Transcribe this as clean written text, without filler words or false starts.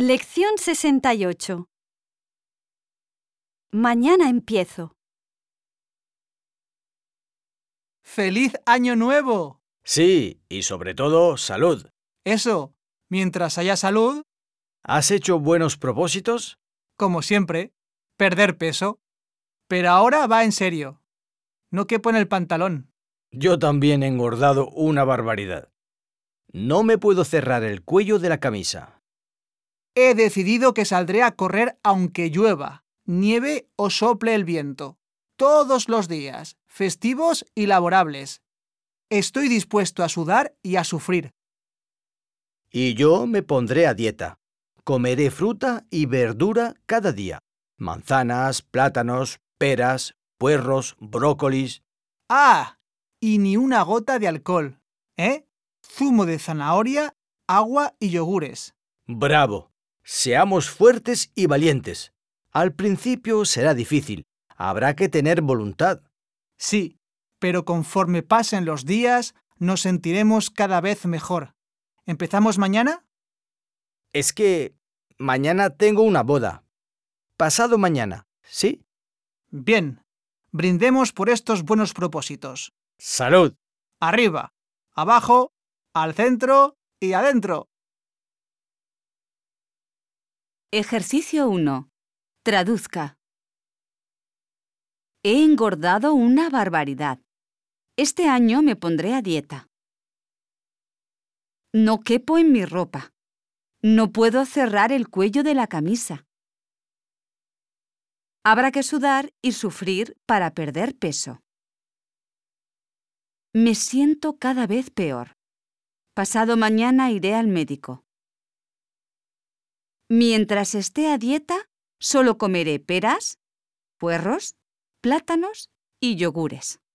Lección 68. Mañana empiezo. ¡Feliz Año Nuevo! Sí, y sobre todo, salud. Eso, mientras haya salud, ¿Has hecho buenos propósitos? como siempre, perder peso. Pero ahora va en serio. No quepo en el pantalón. Yo también he engordado una barbaridad. No me puedo cerrar el cuello de la camisa. He decidido que saldré a correr aunque llueva, nieve o sople el viento. Todos los días, festivos y laborables. Estoy dispuesto a sudar y a sufrir. Y yo me pondré a dieta. Comeré fruta y verdura cada día. Manzanas, plátanos, peras, puerros, brócolis. ¡Ah! Y ni una gota de alcohol, ¿eh? Zumo de zanahoria, agua y yogures. ¡Bravo! Seamos fuertes y valientes. Al principio será difícil. Habrá que tener voluntad. Sí, pero conforme pasen los días, nos sentiremos cada vez mejor. ¿Empezamos mañana? Es que mañana tengo una boda. Pasado mañana, ¿sí? Bien, brindemos por estos buenos propósitos. ¡Salud! Arriba, abajo, al centro y adentro. Ejercicio 1. Traduzca. He engordado una barbaridad. Este año me pondré a dieta. No quepo en mi ropa. No puedo cerrar el cuello de la camisa. Habrá que sudar y sufrir para perder peso. Me siento cada vez peor. Pasado mañana iré al médico. Mientras esté a dieta, solo comeré peras, puerros, plátanos y yogures.